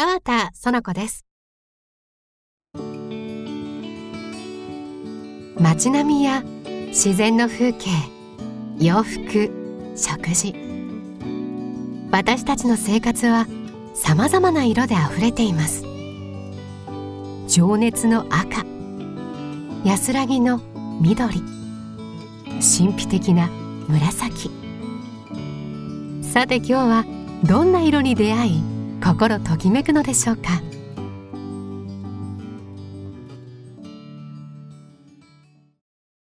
川田園子です。街並みや自然の風景、洋服、食事、私たちの生活はさまざまな色であふれています。情熱の赤、安らぎの緑、神秘的な紫。さて今日はどんな色に出会い、心ときめくのでしょうか。